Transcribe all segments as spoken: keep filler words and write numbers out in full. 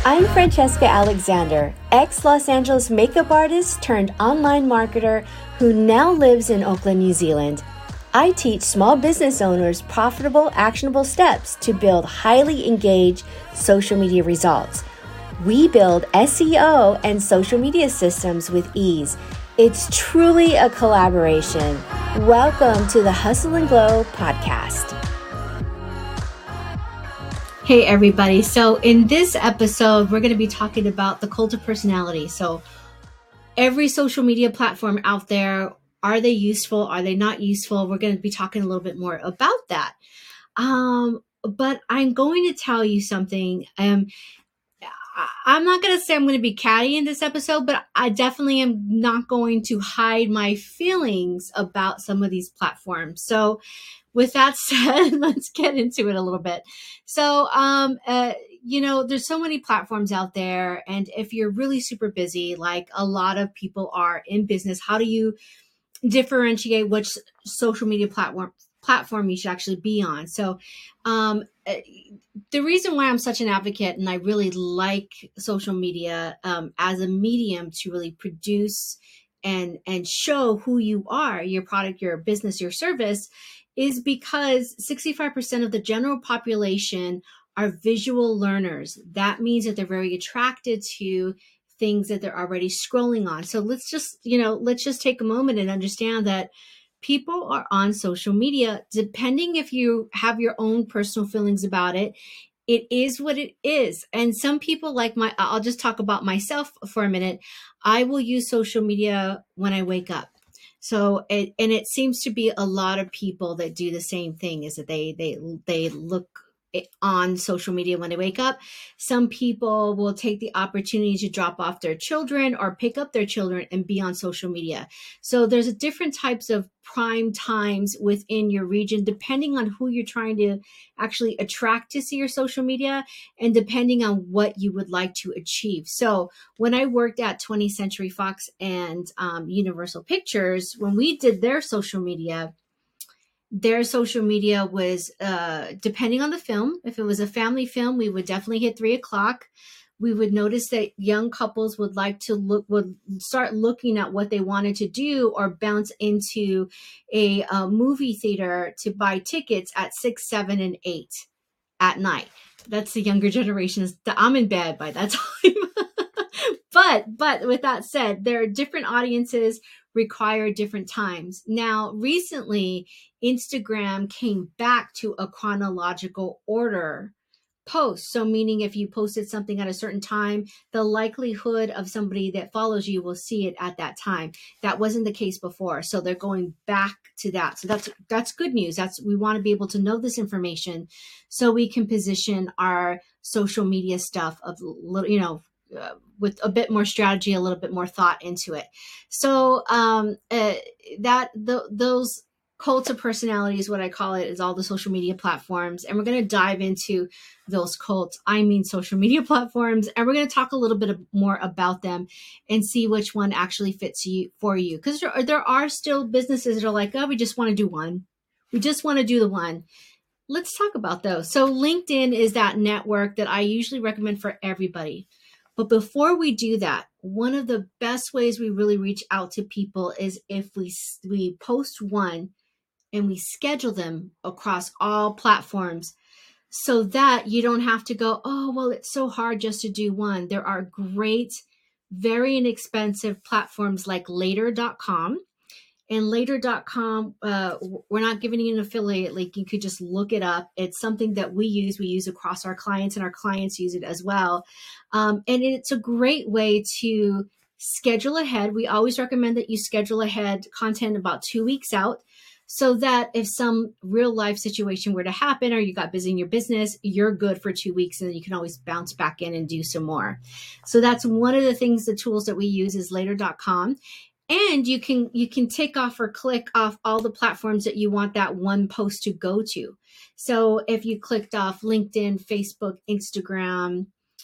I'm Francesca Alexander, ex-Los Angeles makeup artist turned online marketer who now lives in Auckland, New Zealand. I teach small business owners profitable, actionable steps to build highly engaged social media results. We build S E O and social media systems with ease. It's truly a collaboration. Welcome to the Hustle and Glow podcast. Hey everybody. So in this episode, we're going to be talking about the cult of personality. So every social media platform out there, are they useful? Are they not useful? We're going to be talking a little bit more about that. Um, but I'm going to tell you something. Um, I'm not going to say I'm going to be catty in this episode, but I definitely am not going to hide my feelings about some of these platforms. So with that said, let's get into it a little bit. So, um, uh, you know, there's so many platforms out there. And if you're really super busy, like a lot of people are in business, how do you differentiate which social media platform platform you should actually be on? So, um, uh, the reason why I'm such an advocate and I really like social media um, as a medium to really produce and and show who you are, your product, your business, your service, is because sixty-five percent of the general population are visual learners. That means that they're very attracted to things that they're already scrolling on. So let's just, you know, let's just take a moment and understand that people are on social media, depending if you have your own personal feelings about it. It is what it is. And some people like my, I'll just talk about myself for a minute. I will use social media when I wake up. So, it, and it seems to be a lot of people that do the same thing, is that they, they, they look on social media when they wake up. Some people will take the opportunity to drop off their children or pick up their children and be on social media. So there's a different types of prime times within your region, depending on who you're trying to actually attract to see your social media and depending on what you would like to achieve. So when I worked at twentieth Century Fox and um, Universal Pictures, when we did their social media, their social media was, uh, depending on the film. If it was a family film, we would definitely hit three o'clock. We would notice that young couples would like to look, would start looking at what they wanted to do or bounce into a, a movie theater to buy tickets at six, seven, and eight at night. That's the younger generation. I'm in bed by that time. But, but with that said, there are different audiences require different times. Now, recently, Instagram came back to a chronological order post. So meaning if you posted something at a certain time, the likelihood of somebody that follows you will see it at that time. That wasn't the case before. So they're going back to that. So that's, that's good news. That's, we want to be able to know this information so we can position our social media stuff of little, you know, uh, with a bit more strategy, a little bit more thought into it. So um, uh, that the, those cult of personality is what I call it, is all the social media platforms. And we're going to dive into those cults. I mean, social media platforms. And we're going to talk a little bit of, more about them and see which one actually fits you for you. Because there, there are still businesses that are like, oh, we just want to do one. We just want to do the one. Let's talk about those. So LinkedIn is that network that I usually recommend for everybody. But before we do that, one of the best ways we really reach out to people is if we we post one and we schedule them across all platforms so that you don't have to go, oh, well, it's so hard just to do one. There are great, very inexpensive platforms like later dot com. And later dot com, uh, we're not giving you an affiliate link. You could just look it up. It's something that we use. We use across our clients, and our clients use it as well. Um, and it's a great way to schedule ahead. We always recommend that you schedule ahead content about two weeks out so that if some real life situation were to happen or you got busy in your business, you're good for two weeks and then you can always bounce back in and do some more. So that's one of the things, the tools that we use is later dot com. And you can you can tick off or click off all the platforms that you want that one post to go to. So if you clicked off LinkedIn, Facebook, Instagram,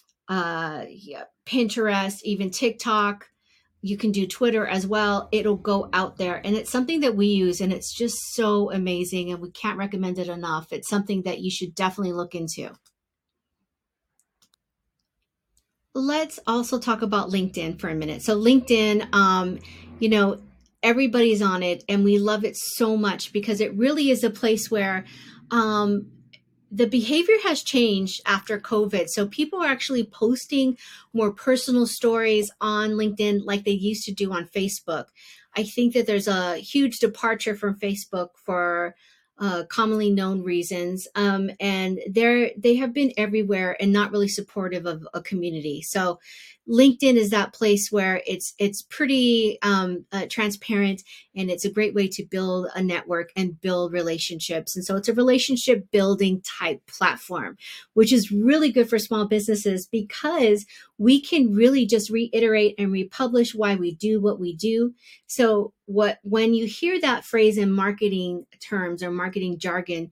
uh, yeah, Pinterest, even TikTok, you can do Twitter as well. It'll go out there. And it's something that we use, and it's just so amazing. And we can't recommend it enough. It's something that you should definitely look into. let's also talk about LinkedIn for a minute. So LinkedIn, um, you know, everybody's on it and we love it so much because it really is a place where um, the behavior has changed after COVID. So people are actually posting more personal stories on LinkedIn like they used to do on Facebook. I think that there's a huge departure from Facebook for uh, commonly known reasons. Um, and they're, they have been everywhere and not really supportive of a community. So LinkedIn is that place where it's, it's pretty um, uh, transparent, and it's a great way to build a network and build relationships. And so it's a relationship building type platform, which is really good for small businesses because we can really just reiterate and republish why we do what we do. So what, when you hear that phrase in marketing terms or marketing jargon,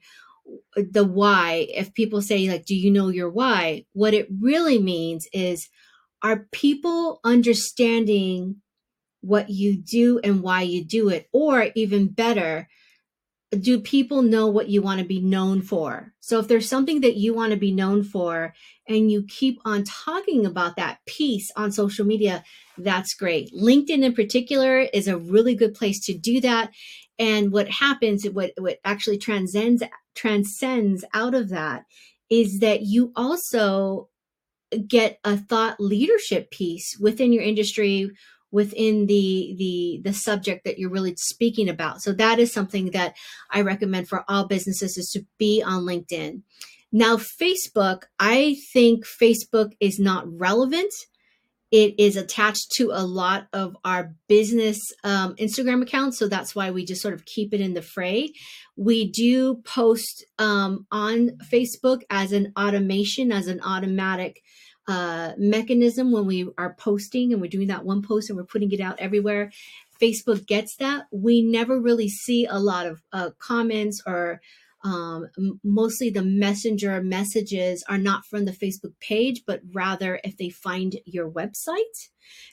the why, if people say like, do you know your why? What it really means is, are people understanding what you do and why you do it? Or even better, do people know what you want to be known for? So if there's something that you want to be known for and you keep on talking about that piece on social media, that's great. LinkedIn in particular is a really good place to do that. And what happens, what, what actually transcends transcends out of that is that you also get a thought leadership piece within your industry, within the the the subject that you're really speaking about. So that is something that I recommend for all businesses, is to be on LinkedIn. Now, Facebook, I think Facebook is not relevant. It is attached to a lot of our business um, Instagram accounts. So that's why we just sort of keep it in the fray. We do post um, on Facebook as an automation, as an automatic uh, mechanism when we are posting, and we're doing that one post and we're putting it out everywhere. Facebook gets that. We never really see a lot of uh, comments or um, mostly the messenger messages are not from the Facebook page, but rather if they find your website.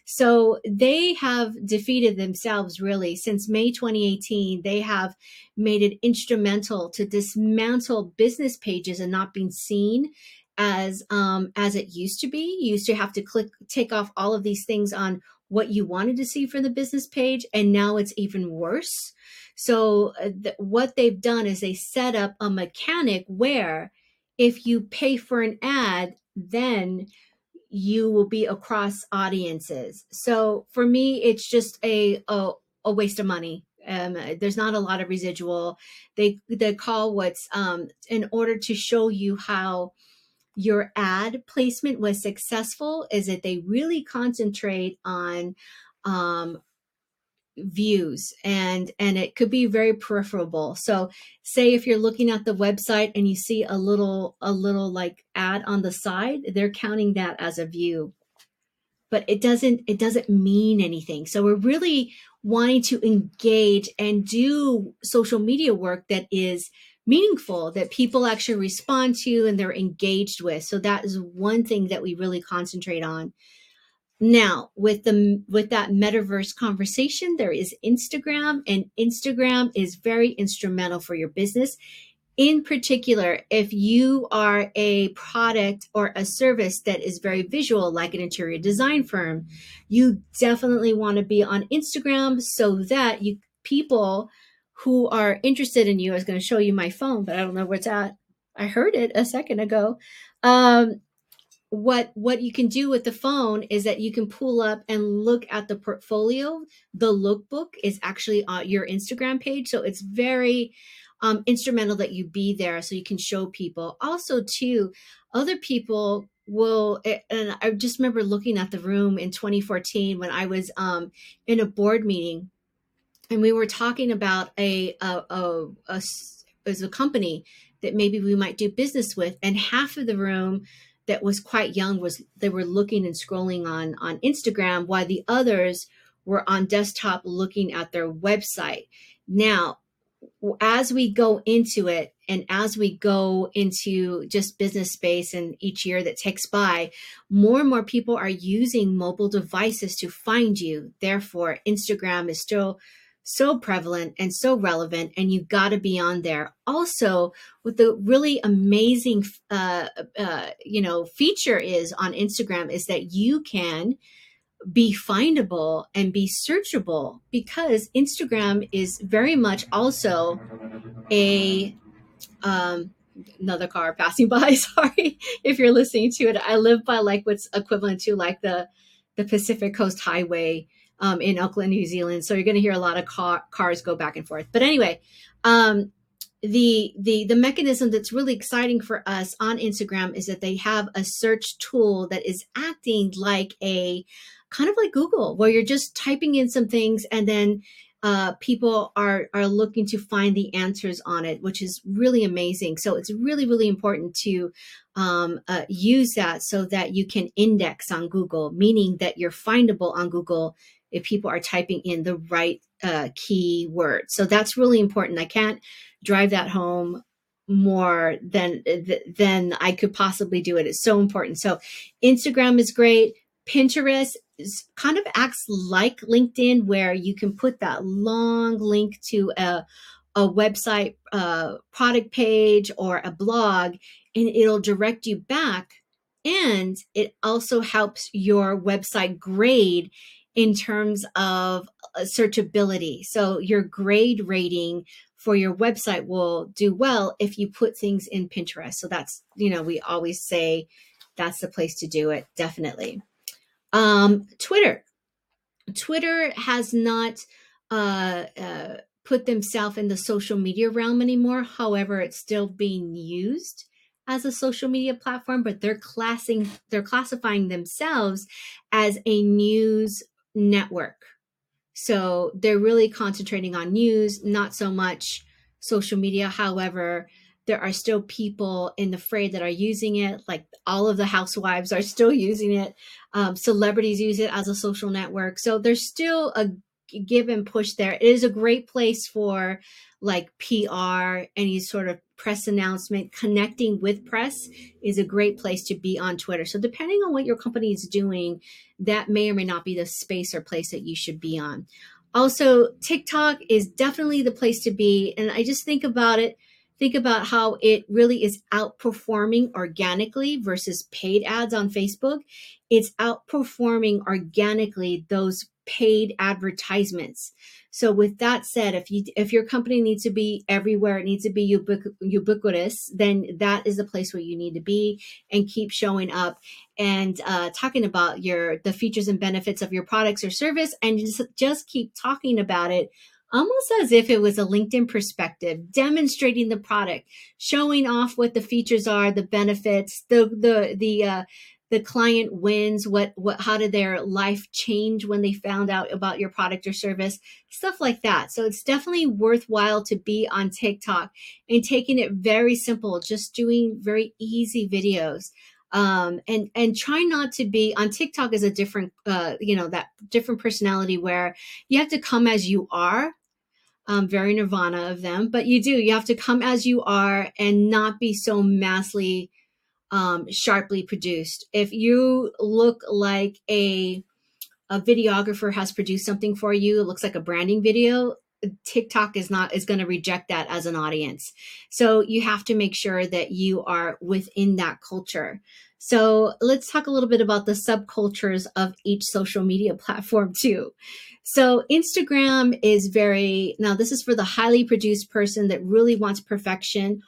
So they have defeated themselves really. Since May twenty eighteen. They have made it instrumental to dismantle business pages and not being seen as um, as it used to be. You used to have to click, take off all of these things on what you wanted to see for the business page, and now it's even worse. So uh, th- what they've done is they set up a mechanic where if you pay for an ad, then you will be across audiences. So for me, it's just a a, a waste of money. Um, there's not a lot of residual. They they call what's um, in order to show you how your ad placement was successful, is that they really concentrate on um, views, and and it could be very peripheral. So say if you're looking at the website and you see a little a little like ad on the side, they're counting that as a view, but it doesn't it doesn't mean anything. So we're really wanting to engage and do social media work that is meaningful, that people actually respond to and they're engaged with. So that is one thing that we really concentrate on. Now, with the with that metaverse conversation, there is Instagram, and Instagram is very instrumental for your business. In particular, if you are a product or a service that is very visual, like an interior design firm, you definitely want to be on Instagram so that you people who are interested in you, I was going to show you my phone, but I don't know where it's at. I heard it a second ago. Um, what what you can do with the phone is that you can pull up and look at the portfolio. The lookbook is actually on your Instagram page, so it's very um, instrumental that you be there so you can show people. Also, too, other people will, and I just remember looking at the room in twenty fourteen when I was um, in a board meeting, and we were talking about a a, a, a as a company that maybe we might do business with, and half of the room that was quite young was they were looking and scrolling on on Instagram, while the others were on desktop looking at their website. Now, as we go into it, and as we go into just business space, and each year that takes by, more and more people are using mobile devices to find you. Therefore, Instagram is still so prevalent and so relevant, and you've got to be on there. Also, what the really amazing, uh, uh, you know, feature is on Instagram is that you can be findable and be searchable, because Instagram is very much also a um, another car passing by. Sorry if you're listening to it. I live by like what's equivalent to like the the Pacific Coast Highway um, in Auckland, New Zealand. So you're going to hear a lot of car, cars go back and forth. But anyway, um, the the the mechanism that's really exciting for us on Instagram is that they have a search tool that is acting like a kind of like Google, where you're just typing in some things and then uh, people are are looking to find the answers on it, which is really amazing. So it's really, really important to um, uh, use that so that you can index on Google, meaning that you're findable on Google if people are typing in the right uh, key word. So that's really important. I can't drive that home more than than I could possibly do it. It's so important. So Instagram is great. Pinterest is, kind of acts like LinkedIn, where you can put that long link to a, a website uh, product page or a blog, and it'll direct you back. And it also helps your website grade in terms of searchability. So your grade rating for your website will do well if you put things in Pinterest. So that's, you know, we always say that's the place to do it. Definitely. Um, Twitter. Twitter has not uh, uh, put themselves in the social media realm anymore. However, it's still being used as a social media platform, but they're classing, they're classifying themselves as a news network. So they're really concentrating on news, not so much social media. However, there are still people in the fray that are using it. Like all of the housewives are still using it. Um, celebrities use it as a social network. So there's still a give and push there. It is a great place for like P R, any sort of press announcement. Connecting with press is a great place to be on Twitter. So depending on what your company is doing, that may or may not be the space or place that you should be on. Also, TikTok is definitely the place to be. And I just think about it, think about how it really is outperforming organically versus paid ads on Facebook. It's outperforming organically those paid advertisements. So with that said, if you if your company needs to be everywhere, it needs to be ubiqu- ubiquitous, then that is the place where you need to be, and keep showing up and uh, talking about your the features and benefits of your products or service, and just, just keep talking about it, almost as if it was a LinkedIn perspective, demonstrating the product, showing off what the features are, the benefits, the the the uh, the client wins, what what how did their life change when they found out about your product or service, stuff like that. So it's definitely worthwhile to be on TikTok and taking it very simple, just doing very easy videos. Um, and and try not to be on TikTok is a different, uh, you know, that different personality where you have to come as you are. Um, very Nirvana of them, but you do. You have to come as you are and not be so massively um, sharply produced. If you look like a a videographer has produced something for you, it looks like a branding video, TikTok is not is going to reject that as an audience. So you have to make sure that you are within that culture. So let's talk a little bit about the subcultures of each social media platform too. So Instagram is very, now this is for the highly produced person that really wants perfection.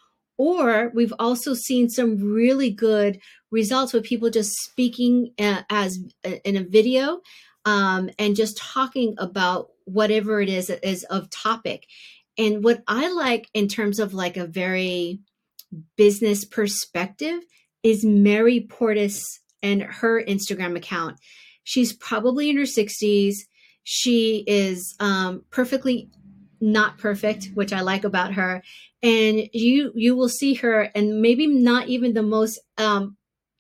Or we've also seen some really good results with people just speaking uh, as uh, in a video um, and just talking about whatever it is that is of topic. And what I like in terms of like a very business perspective is Mary Portis and her Instagram account. She's probably in her sixties. She is um, perfectly not perfect, which I like about her. And you you will see her, and maybe not even the most um,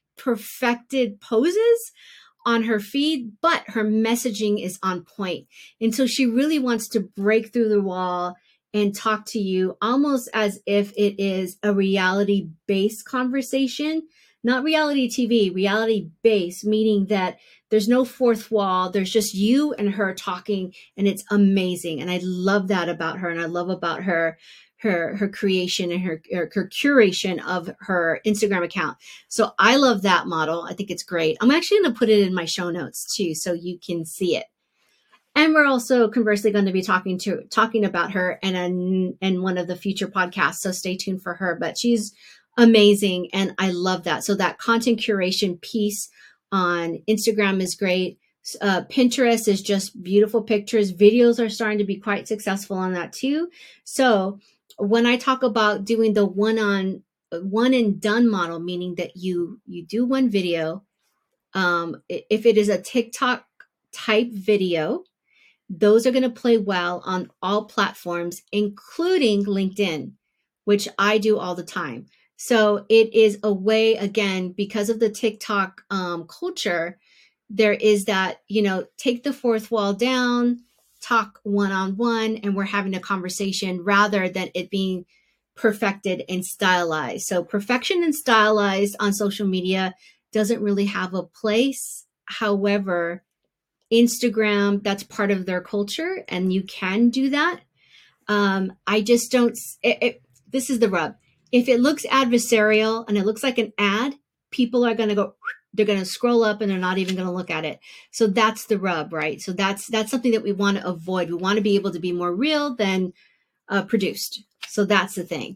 perfected poses on her feed, but her messaging is on point. And so she really wants to break through the wall and talk to you almost as if it is a reality-based conversation, not reality T V, reality-based, meaning that there's no fourth wall. There's just you and her talking, and it's amazing. And I love that about her. And I love about her, her, her creation and her, her, her curation of her Instagram account. So I love that model. I think it's great. I'm actually going to put it in my show notes too, so you can see it. And we're also conversely going to be talking to talking about her in, in one of the future podcasts. So stay tuned for her. But she's amazing, and I love that. So that content curation piece on Instagram is great. Uh, Pinterest is just beautiful pictures. Videos are starting to be quite successful on that too. So when I talk about doing the one on one and done model, meaning that you you do one video, um, if it is a TikTok type video, those are going to play well on all platforms, including LinkedIn, which I do all the time. So it is a way, again, because of the TikTok um, culture, there is that, you know, take the fourth wall down, talk one-on-one, and we're having a conversation rather than it being perfected and stylized. So perfection and stylized on social media doesn't really have a place. However, Instagram, that's part of their culture, and you can do that. Um, I just don't, it, it, this is the rub. If it looks adversarial and it looks like an ad, people are going to go, they're going to scroll up and they're not even going to look at it. So that's the rub, right? So that's, that's something that we want to avoid. We want to be able to be more real than uh, produced. So that's the thing.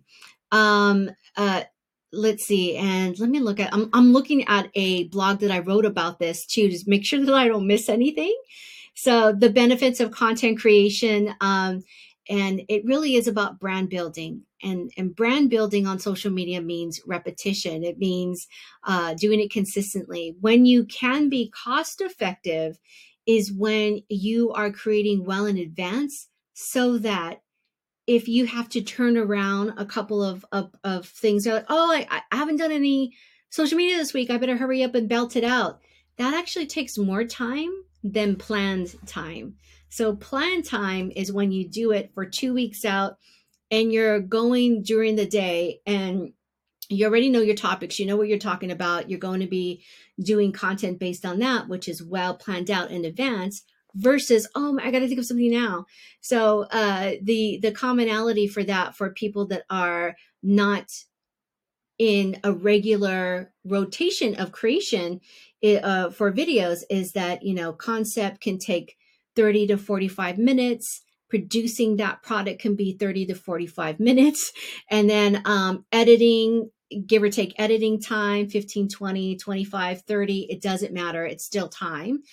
Um, uh, let's see. And let me look at, I'm, I'm looking at a blog that I wrote about this too, to make sure that I don't miss anything. So the benefits of content creation, um, and it really is about brand building, and, and brand building on social media means repetition. It means uh, doing it consistently. When you can be cost effective is when you are creating well in advance, so that if you have to turn around a couple of, of, of things, you're like, oh, I, I haven't done any social media this week, I better hurry up and belt it out. That actually takes more time than planned time. So planned time is when you do it for two weeks out and you're going during the day and you already know your topics, you know what you're talking about. You're going to be doing content based on that, which is well planned out in advance, versus, oh, I got to think of something now. So uh, the the commonality for that, for people that are not in a regular rotation of creation uh, for videos, is that, you know, concept can take thirty to forty-five minutes. Producing that product can be thirty to forty-five minutes. And then um, editing, give or take editing time, fifteen, twenty, twenty-five, thirty, it doesn't matter. It's still time.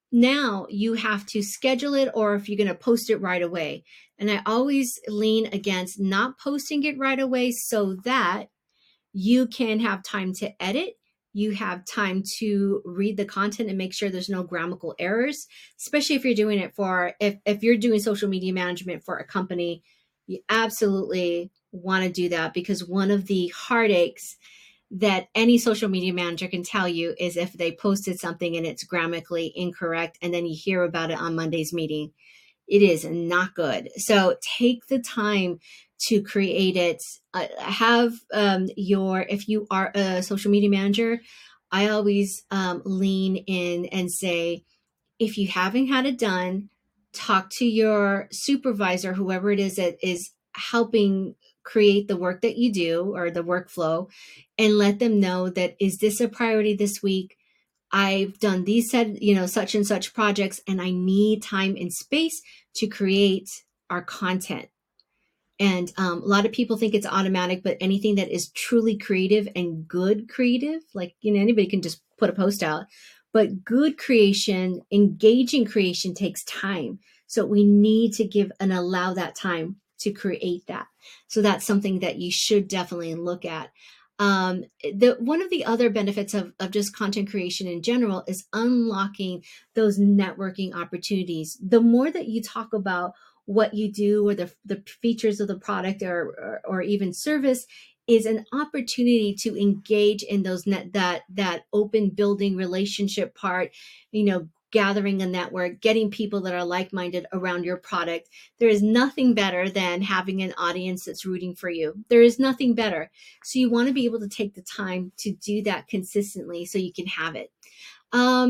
Now you have to schedule it, or if you're going to post it right away. And I always lean against not posting it right away, so that you can have time to edit. You have time to read the content and make sure there's no grammatical errors, especially if you're doing it for, if, if you're doing social media management for a company, you absolutely want to do that, because one of the heartaches that any social media manager can tell you is if they posted something and it's grammatically incorrect and then you hear about it on Monday's meeting. It is not good. So take the time to create it. Uh, have um, your, if you are a social media manager, I always um, lean in and say, if you haven't had it done, talk to your supervisor, whoever it is that is helping create the work that you do or the workflow, and let them know that, is this a priority this week? I've done these said, you know, such and such projects, and I need time and space to create our content. And um, a lot of people think it's automatic, but anything that is truly creative and good creative, like, you know, anybody can just put a post out, but good creation, engaging creation takes time. So we need to give and allow that time to create that. So that's something that you should definitely look at. Um, the one of the other benefits of, of just content creation in general is unlocking those networking opportunities. The more that you talk about what you do or the, the features of the product or, or, or even service, is an opportunity to engage in those net that that open building relationship part, you know, gathering a network, getting people that are like-minded around your product. There is nothing better than having an audience that's rooting for you. There is nothing better. So you want to be able to take the time to do that consistently so you can have it. Um,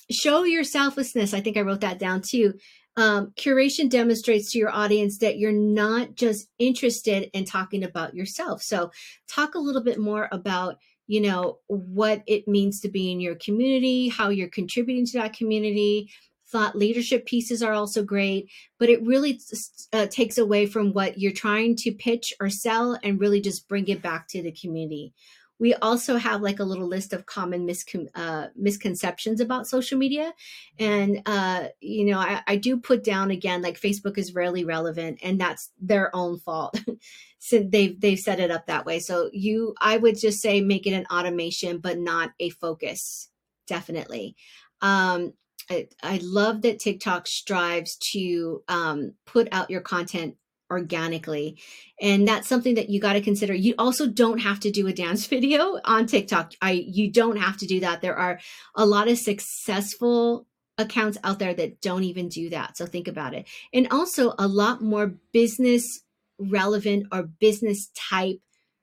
show your selflessness. I think I wrote that down too. Um, curation demonstrates to your audience that you're not just interested in talking about yourself. So talk a little bit more about, you know, what it means to be in your community, how you're contributing to that community. Thought leadership pieces are also great, but it really uh, takes away from what you're trying to pitch or sell and really just bring it back to the community. We also have like a little list of common miscon- uh, misconceptions about social media. And, uh, you know, I, I do put down again, like Facebook is rarely relevant, and that's their own fault. So they've, they've set it up that way. So you, I would just say make it an automation, but not a focus. Definitely. Um, I, I love that TikTok strives to um, put out your content organically. And that's something that you got to consider. You also don't have to do a dance video on TikTok. I you don't have to do that. There are a lot of successful accounts out there that don't even do that. So think about it. And also a lot more business relevant or business type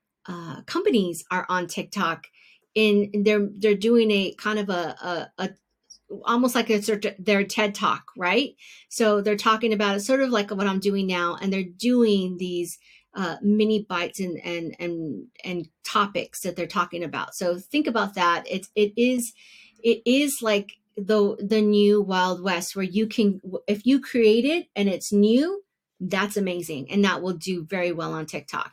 uh, companies are on TikTok. In they're they're doing a kind of a, a, a almost like it's their, their TED talk, right? So they're talking about it sort of like what I'm doing now, and they're doing these uh, mini bites and and and and topics that they're talking about. So think about that. It's it is it is like the the new Wild West, where you can, if you create it and it's new, that's amazing, and that will do very well on TikTok.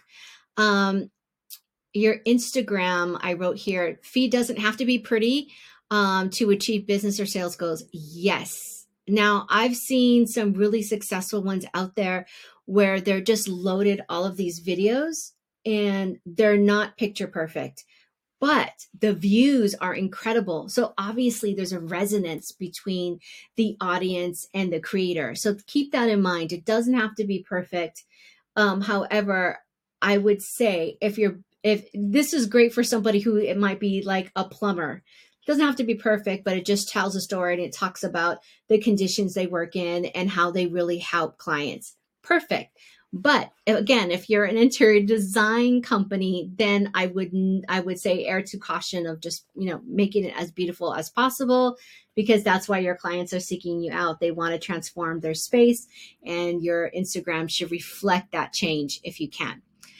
Um, your Instagram, I wrote here, feed doesn't have to be pretty um, to achieve business or sales goals. Yes. Now, I've seen some really successful ones out there where they're just loaded all of these videos and they're not picture perfect, but the views are incredible. So obviously there's a resonance between the audience and the creator. So keep that in mind. It doesn't have to be perfect. Um, however, I would say if you're if this is great for somebody who it might be like a plumber. It doesn't have to be perfect, but it just tells a story and it talks about the conditions they work in and how they really help clients. Perfect. But again, if you're an interior design company, then I would I would say err to caution of just, you know, making it as beautiful as possible, because that's why your clients are seeking you out. They want to transform their space, and your Instagram should reflect that change if you can.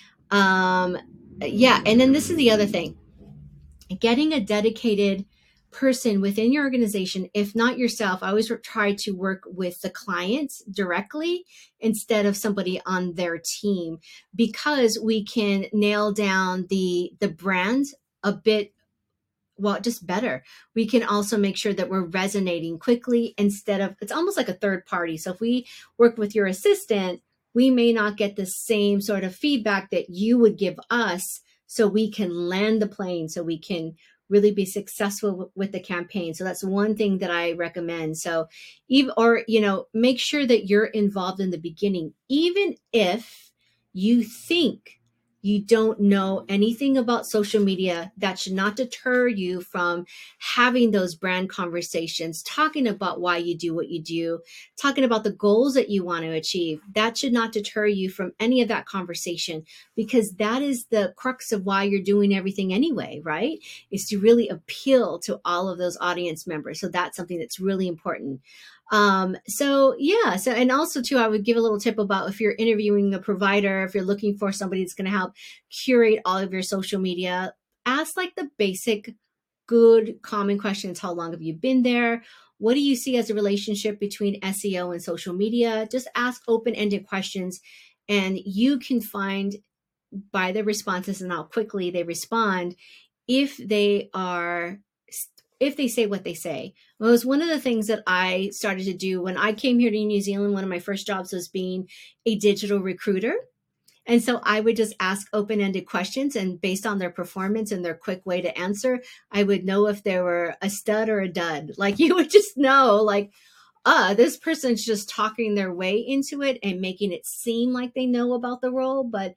Um, yeah, and then this is the other thing. Getting a dedicated person within your organization, if not yourself, I always try to work with the clients directly instead of somebody on their team, because we can nail down the the brand a bit, well, just better. We can also make sure that we're resonating quickly instead of, it's almost like a third party. So if we work with your assistant, we may not get the same sort of feedback that you would give us, so we can land the plane, so we can really be successful with the campaign. So that's one thing that I recommend. So even, or, you know, make sure that you're involved in the beginning, even if you think you don't know anything about social media. That should not deter you from having those brand conversations, talking about why you do what you do, talking about the goals that you want to achieve. That should not deter you from any of that conversation, because that is the crux of why you're doing everything anyway, right? Is to really appeal to all of those audience members. So that's something that's really important. Um, so yeah, so, and also too, I would give a little tip about if you're interviewing a provider, if you're looking for somebody that's going to help curate all of your social media, ask like the basic, good, common questions. How long have you been there? What do you see as a relationship between S E O and social media? Just ask open-ended questions, and you can find by the responses and how quickly they respond if they are if they say what they say. Well, it was one of the things that I started to do when I came here to New Zealand. One of my first jobs was being a digital recruiter. And so I would just ask open-ended questions, and based on their performance and their quick way to answer, I would know if they were a stud or a dud. Like, you would just know, like, uh, this person's just talking their way into it and making it seem like they know about the role. But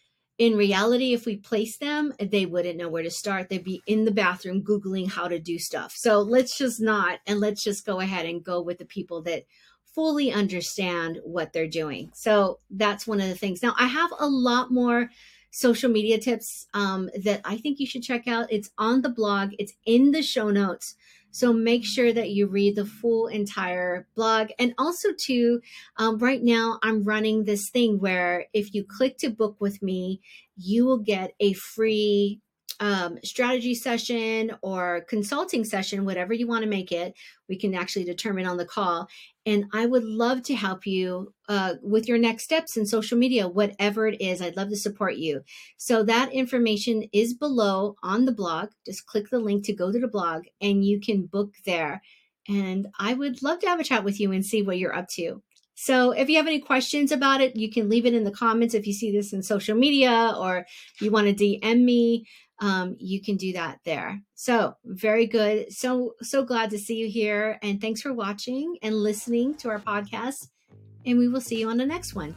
in reality, if we place them, they wouldn't know where to start. They'd be in the bathroom Googling how to do stuff. So let's just not, and let's just go ahead and go with the people that fully understand what they're doing. So that's one of the things. Now, I have a lot more social media tips um, that I think you should check out. It's on the blog. It's in the show notes. So make sure that you read the full entire blog. And also too, um, right now I'm running this thing where if you click to book with me, you will get a free um, strategy session or consulting session, whatever you want to make it. We can actually determine on the call. And I would love to help you uh, with your next steps in social media, whatever it is. I'd love to support you. So that information is below on the blog. Just click the link to go to the blog and you can book there. And I would love to have a chat with you and see what you're up to. So if you have any questions about it, you can leave it in the comments. If you see this in social media or you want to D M me, um, you can do that there. So very good. So, so glad to see you here. And thanks for watching and listening to our podcast. And we will see you on the next one.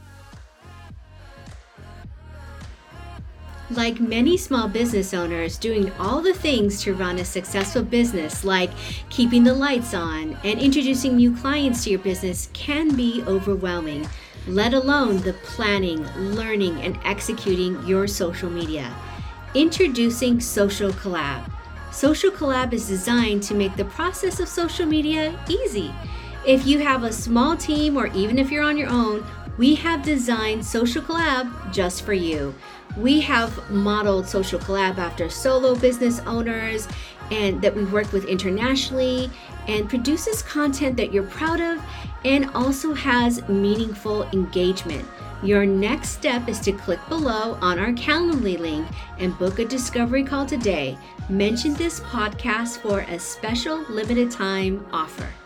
Like many small business owners, doing all the things to run a successful business, like keeping the lights on and introducing new clients to your business, can be overwhelming, let alone the planning, learning, and executing your social media. Introducing Social Collab. Social Collab is designed to make the process of social media easy. If you have a small team or even if you're on your own, we have designed Social Collab just for you. We have modeled Social Collab after solo business owners and that we've worked with internationally, and produces content that you're proud of and also has meaningful engagement. Your next step is to click below on our Calendly link and book a discovery call today. Mention this podcast for a special limited time offer.